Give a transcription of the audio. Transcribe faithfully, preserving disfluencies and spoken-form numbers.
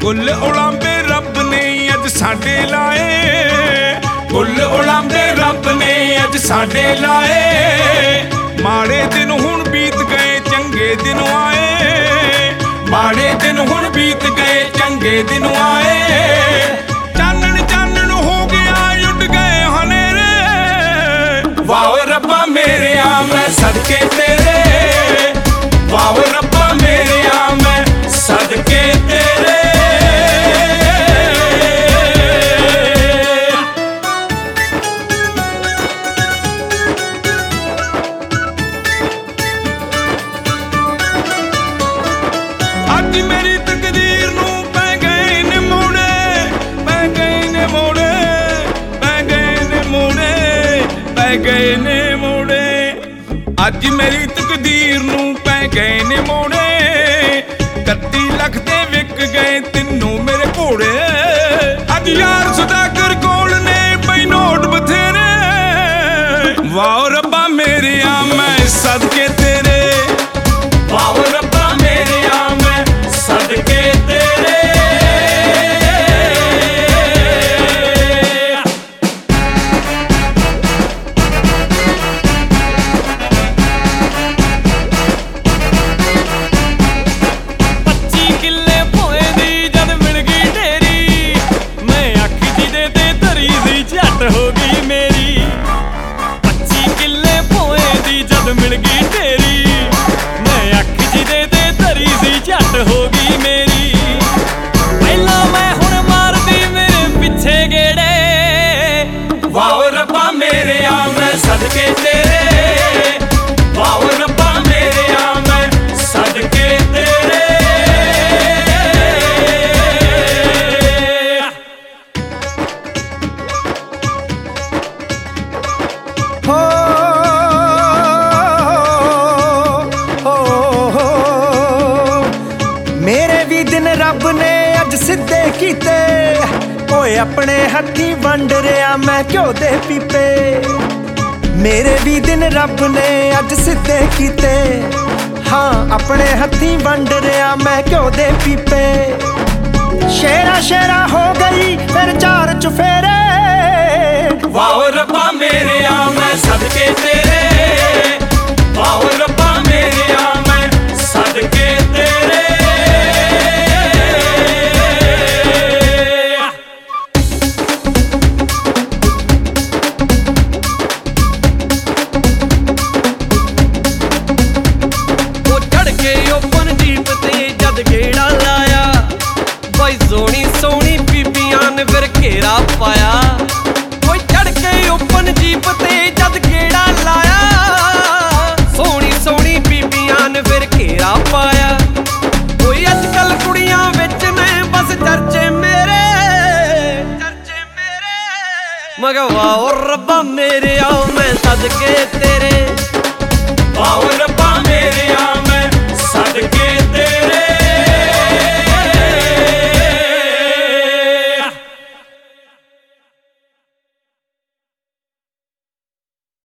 Full उलांबे रब ने अज साडे लाए, फुल उलांबे रब ने अज साडे लाए। माड़े दिन हुण बीत गए चंगे दिन आए, माड़े दिन हुण बीत गए चंगे दिन आए। चानन चानन हो गया उड़ गए हनेरे, वाह रब्बा मेरे आ मैं सदके तेरे, वाह रब्बा मेरे आ मैं सदके तेरे। अज मेरी तकदीर नू पै गए ने मोड़े, पै गए ने मोड़े, पै गए ने मोड़े, पै गए ने मोड़े। अज मेरी तकदीर नू पै गए ने मोड़े, कत्ती लख दे विक गए तिन्नों मेरे घोड़े। अज यार सुदागर कोल ने पई नोट बथेरे, वाह रब्बा मेरे आ मैं सदके तेरे, वाह रब्बा मेरे आ मैं सदके तेरे। हो गई मेरी पच्ची किले पोए दी जद मिल गई तेरी, मैं अख जी दे दे धरी सी झट हो गई मेरी। पहला मैं हुण मार दी मेरे पिछे गेड़े, वाह रब्बा मेरे आ मैं सदके तेरे, वाह रब्बा मेरे आ मैं सदके तेरे। हो हो हो मेरे भी दिन रब ने अज सिद्धे कीते, ओए अपने हथी वंड रिया मैं घ्यो दे पीपे। मेरे भी दिन रब ने अज सिद्धे कीते, हाँ अपने हथी वंड रिया मैं घ्यो दे पीपे। शेरा शेरा हो गई फिर चार चुफेरे, वाह रब्बा मेरे आ मैं सदके तेरे, वाह रब्बा मेरे आ मैं सदके तेरे। वो चढ़ के ओपन जीप ते जद गेड़ा लाया, भाई सोनी सोनी बीबियां ने फिर घेरा पाया। ओपन जीप ते जद गेड़ा लाया, सोनी सोनी बीबियां ने फिर घेरा पाया। कोई अजकल कुड़ियां विच ने बस चर्चे मेरे, चर्चे मेरे। मगर वाह रब्बा मेरे आ मैं सदके तेरे,